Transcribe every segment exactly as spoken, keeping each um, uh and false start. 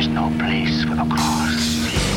no place for the cross.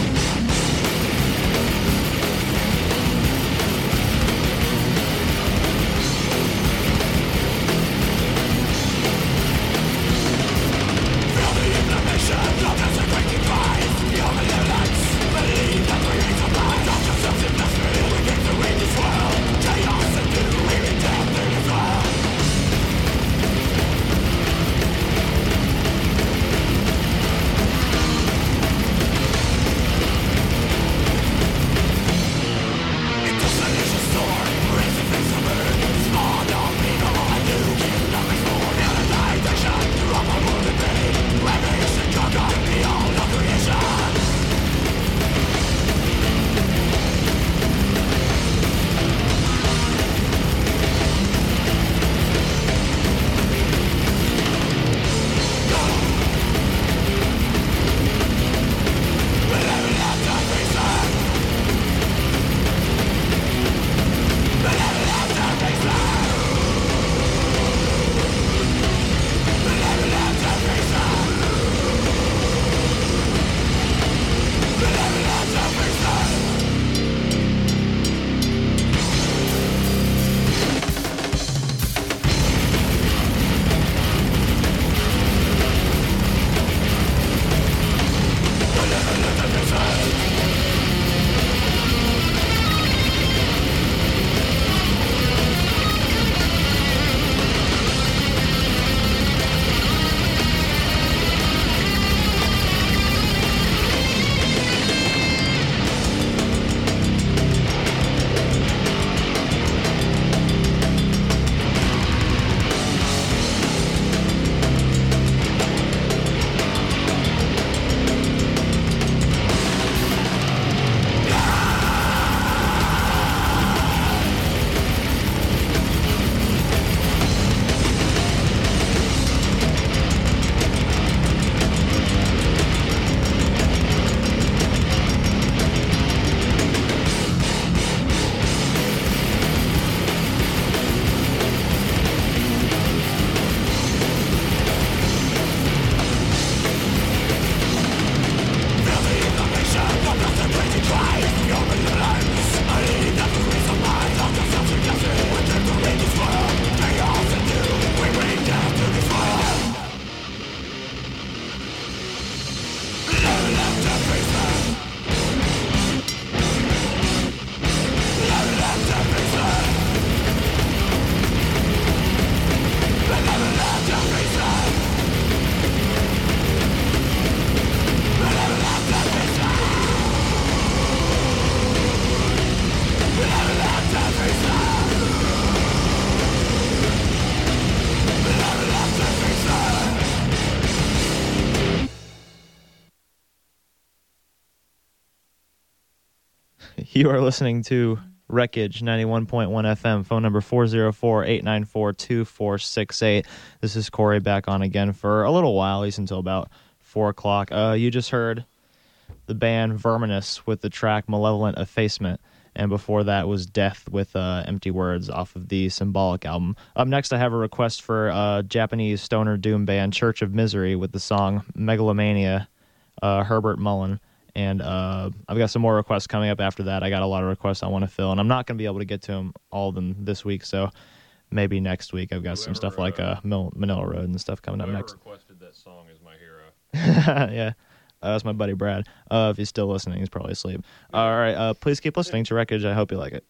You are listening to Wreckage ninety-one point one F M, phone number four oh four, eight nine four, two four six eight. This is Corey back on again for a little while, at least until about four o'clock. Uh, you just heard the band Verminous with the track Malevolent Effacement, and before that was Death with uh, Empty Words off of the Symbolic album. Up next, I have a request for uh, Japanese stoner doom band Church of Misery with the song Megalomania, uh, Herbert Mullen. And uh, I've got some more requests coming up after that. I got a lot of requests I want to fill, and I'm not going to be able to get to them, all of them this week, so maybe next week I've got whoever, some stuff like uh, Manila Road and stuff coming up next. Whoever requested that song is my hero. Yeah, uh, that's my buddy Brad. Uh, if he's still listening, he's probably asleep. Yeah. All right, uh, please keep listening to Wreckage. I hope you like it.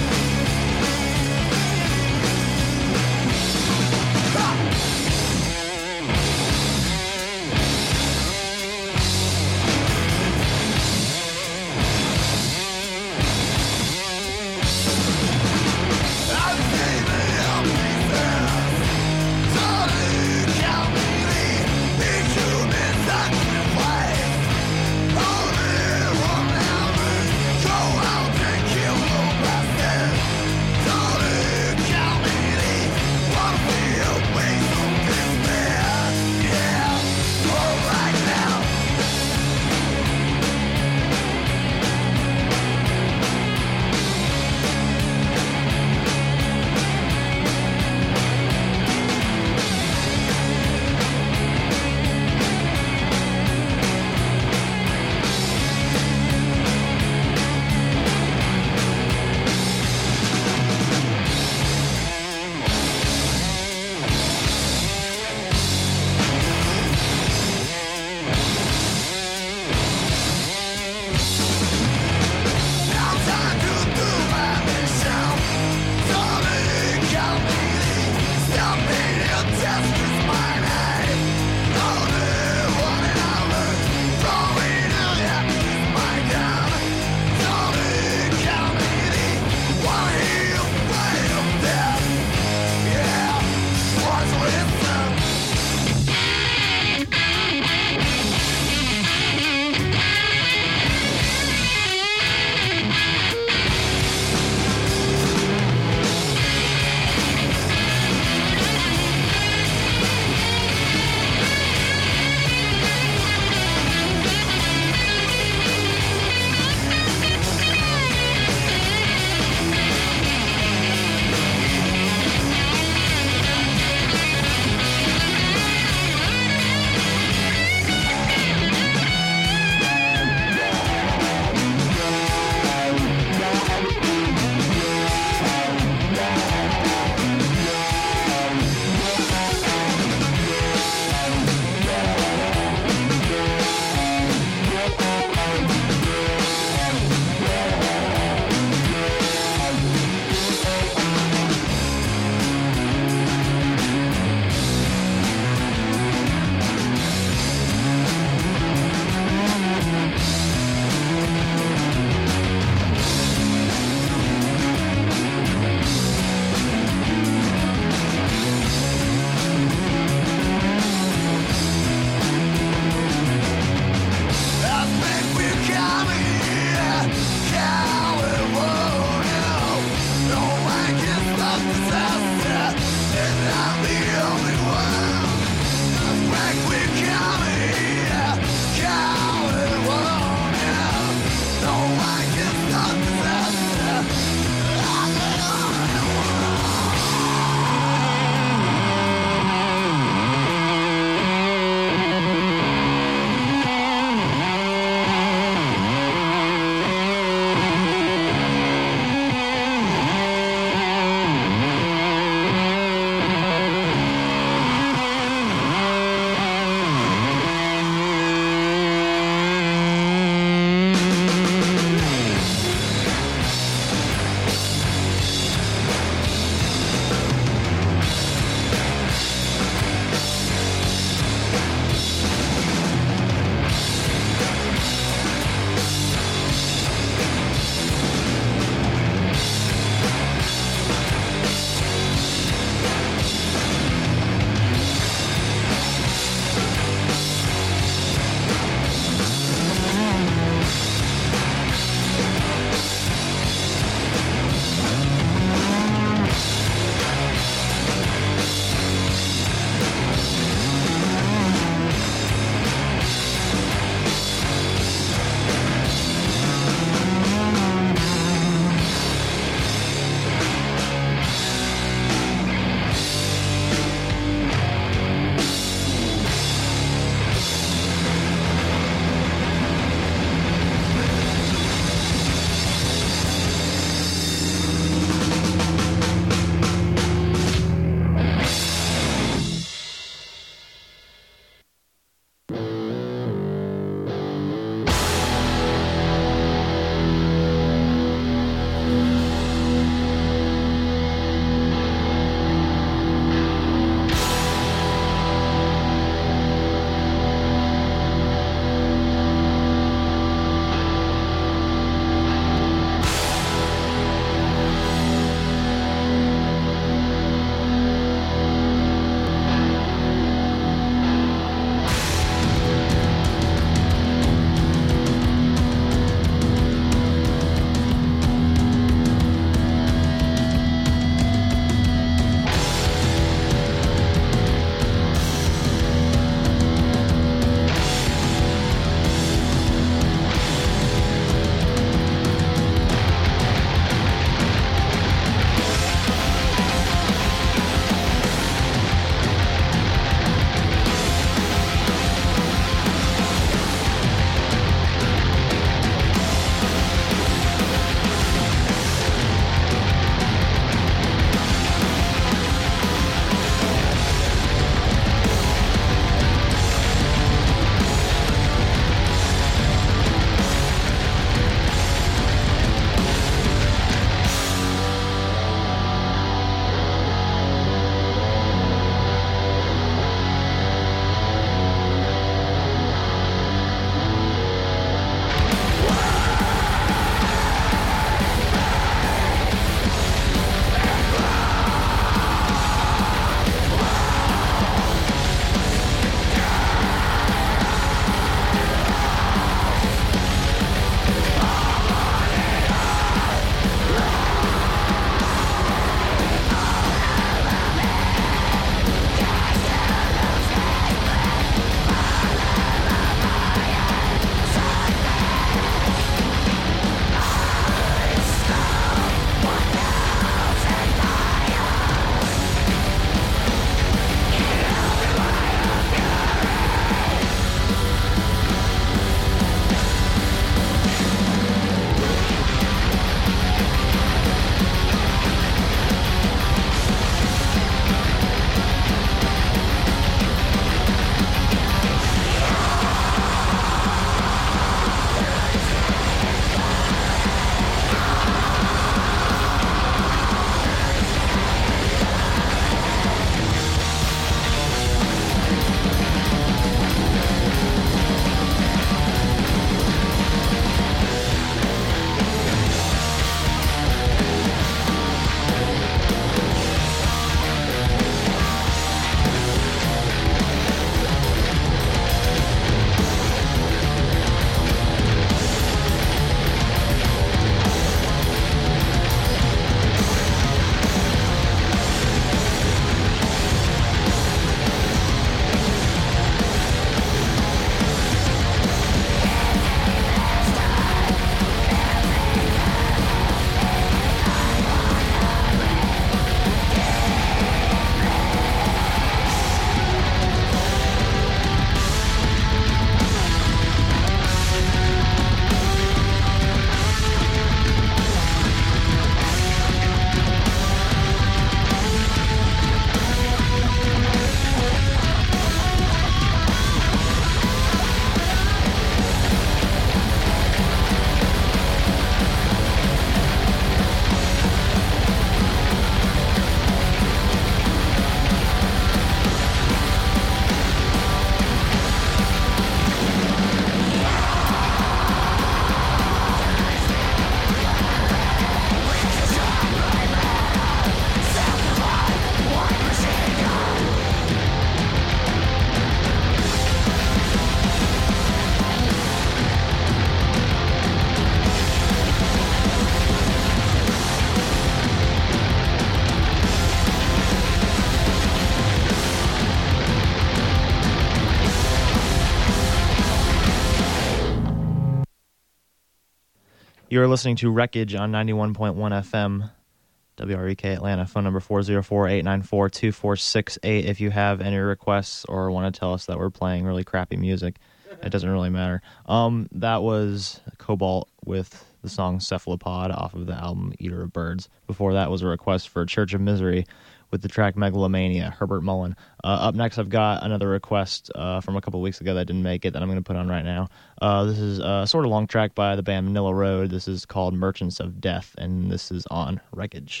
You're listening to Wreckage on ninety-one point one F M, W R E K Atlanta. Phone number four oh four, eight nine four, two four six eight. If you have any requests or want to tell us that we're playing really crappy music, it doesn't really matter. Um, that was Cobalt with the song Cephalopod off of the album Eater of Birds. Before that was a request for Church of Misery with the track Megalomania, Herbert Mullen. Uh, up next, I've got another request uh, from a couple weeks ago that didn't make it that I'm going to put on right now. Uh, this is a sort of long track by the band Manila Road. This is called Merchants of Death, and this is on Wreckage.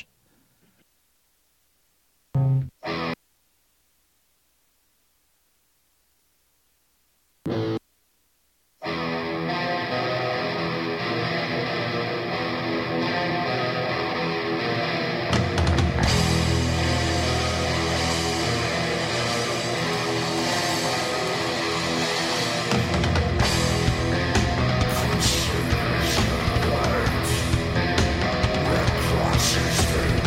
Crosses the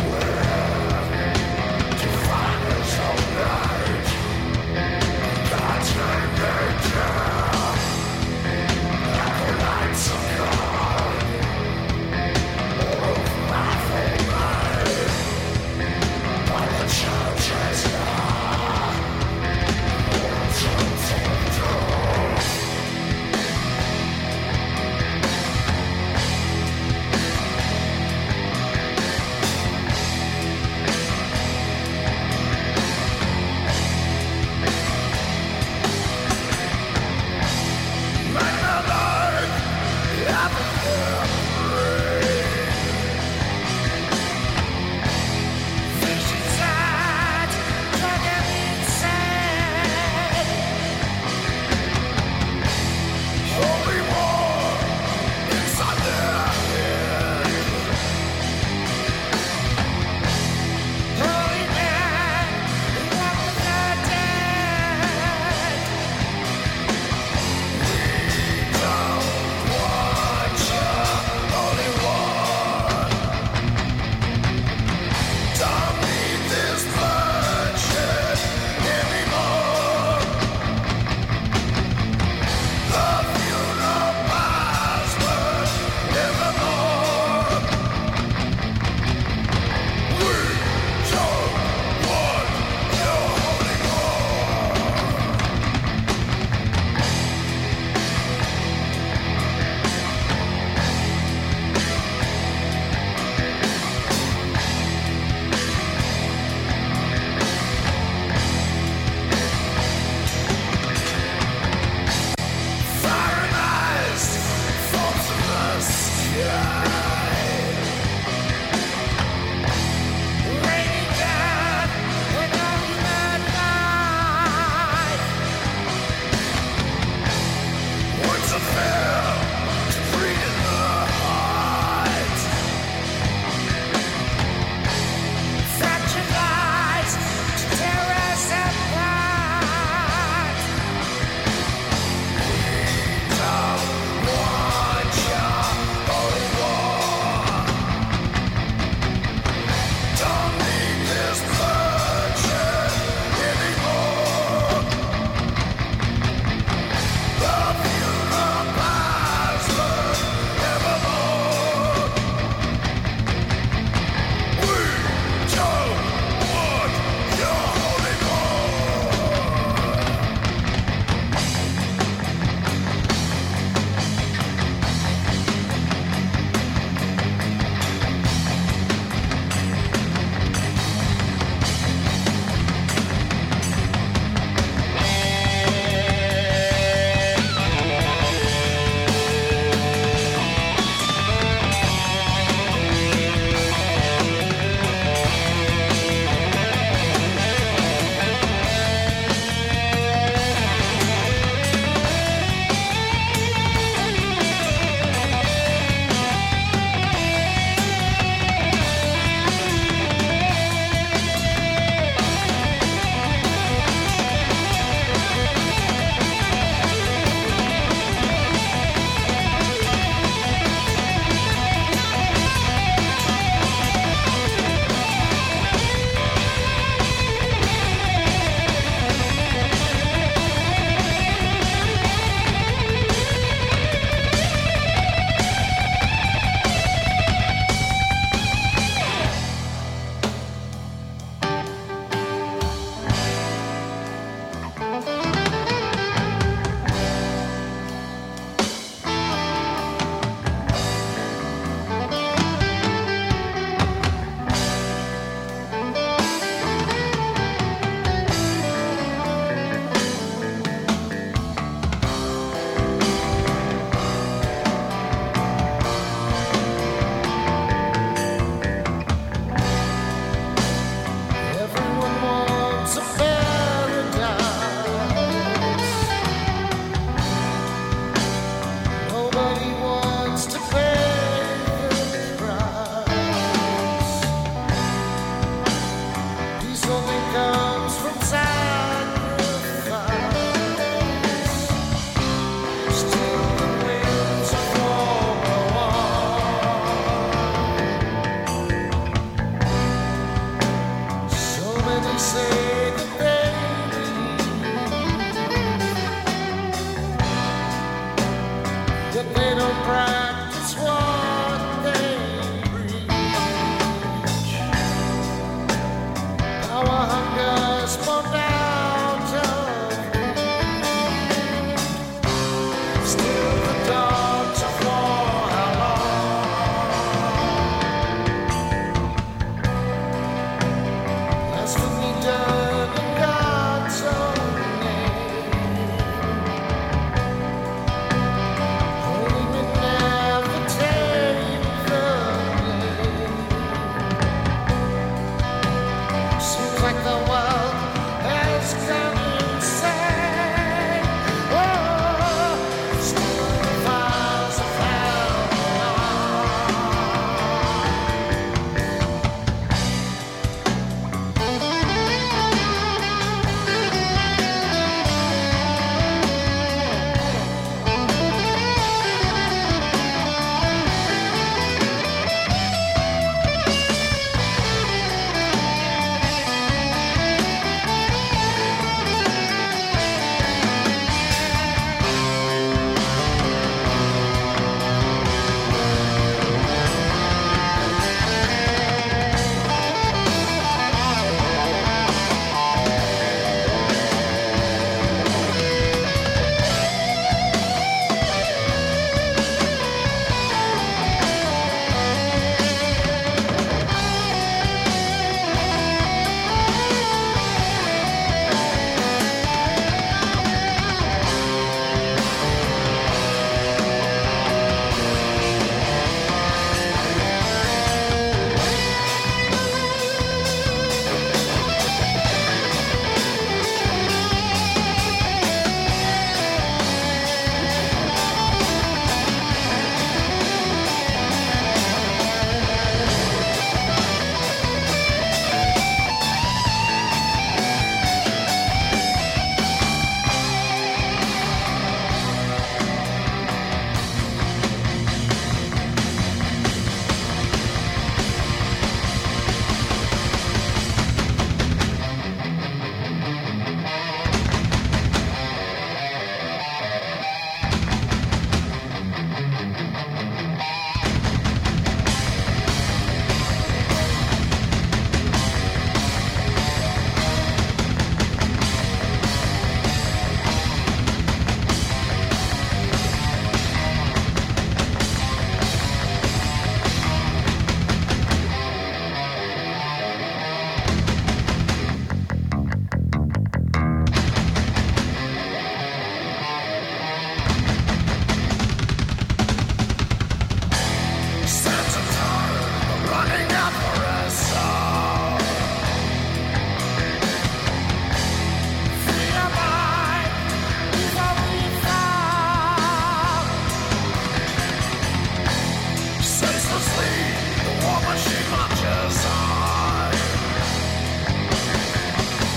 say